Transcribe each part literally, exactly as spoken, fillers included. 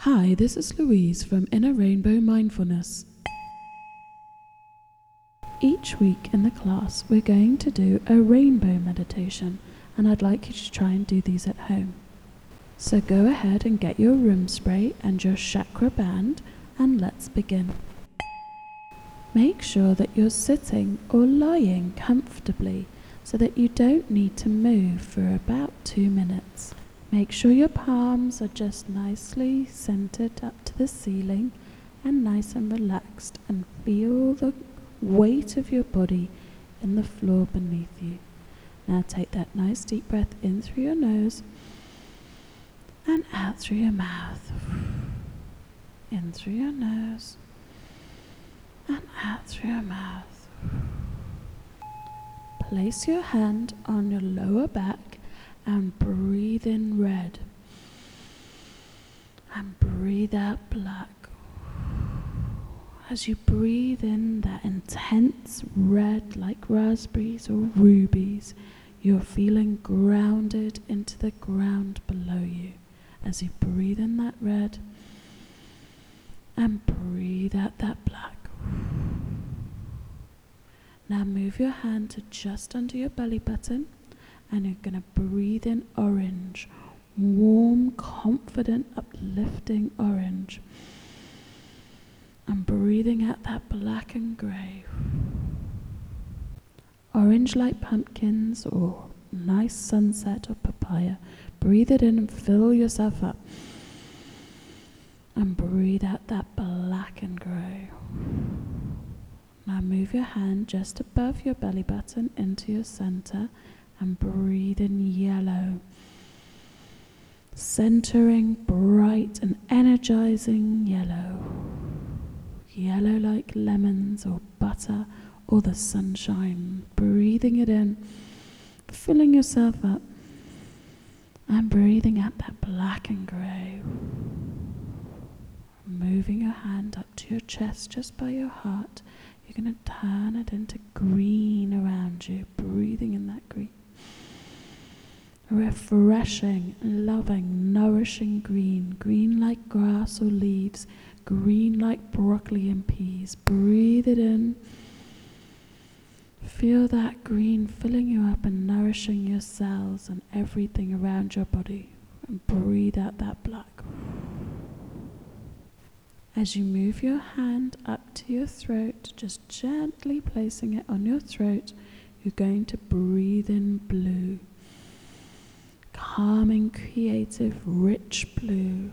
Hi, this is Louise from Inner Rainbow Mindfulness. Each week in the class we're going to do a rainbow meditation, and I'd like you to try and do these at home. So go ahead and get your room spray and your chakra band, and let's begin. Make sure that you're sitting or lying comfortably so that you don't need to move for about two minutes. Make sure your palms are just nicely centered up to the ceiling and nice and relaxed, and feel the weight of your body in the floor beneath you. Now take that nice deep breath in through your nose and out through your mouth. In through your nose and out through your mouth. Place your hand on your lower back and breathe in red. And breathe out black. As you breathe in that intense red like raspberries or rubies, you're feeling grounded into the ground below you. As you breathe in that red and breathe out that black. Now move your hand to just under your belly button, and you're going to breathe in orange, warm, confident, uplifting orange. And breathing out that black and grey. Orange like pumpkins or nice sunset or papaya. Breathe it in and fill yourself up. And breathe out that black and grey. Now move your hand just above your belly button into your center and breathe in yellow. Centering, bright and energizing yellow. Yellow like lemons or butter or the sunshine. Breathing it in, filling yourself up, and breathing out that black and grey. Moving your hand up to your chest just by your heart. You're going to turn it into green around you, breathing in that green. Refreshing, loving, nourishing green, green like grass or leaves, green like broccoli and peas. Breathe it in. Feel that green filling you up and nourishing your cells and everything around your body. And breathe out that black. As you move your hand up to your throat, just gently placing it on your throat, you're going to breathe in blue. Calming, creative, rich blue.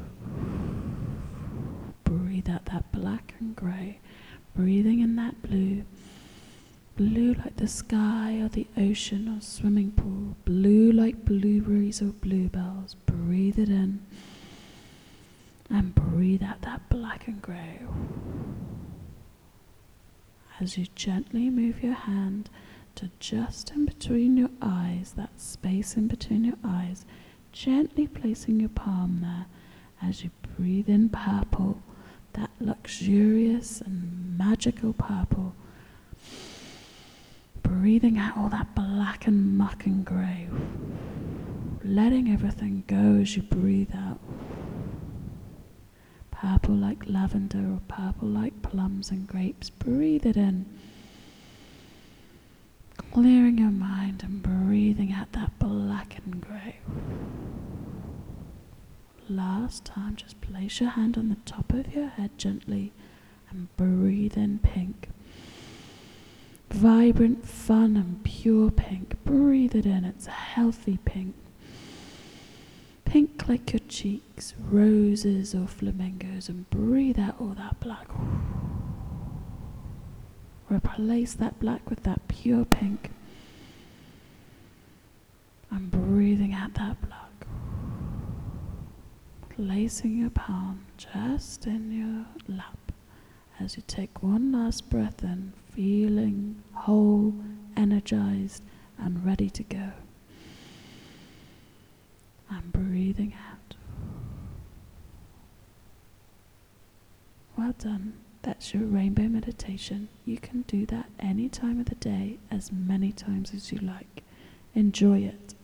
Breathe out that black and grey. Breathing in that blue. Blue like the sky or the ocean or swimming pool. Blue like blueberries or bluebells. Breathe it in. And breathe out that black and grey. As you gently move your hand to just in between your eyes, that space in between your eyes, gently placing your palm there. As you breathe in purple, that luxurious and magical purple. Breathing out all that black and muck and grey. Letting everything go as you breathe out. Purple like lavender or purple like plums and grapes. Breathe it in. Clearing your mind and breathing out that black and grey. Last time, just place your hand on the top of your head gently and breathe in pink. Vibrant, fun and pure pink. Breathe it in. It's a healthy pink. Pink like your cheeks, roses or flamingos, and breathe out all that black. Replace that black with that pure pink. And breathing out that black. Placing your palm just in your lap as you take one last breath in, feeling whole, energized, and ready to go. And breathing out. Well done. That's your rainbow meditation. You can do that any time of the day, as many times as you like. Enjoy it.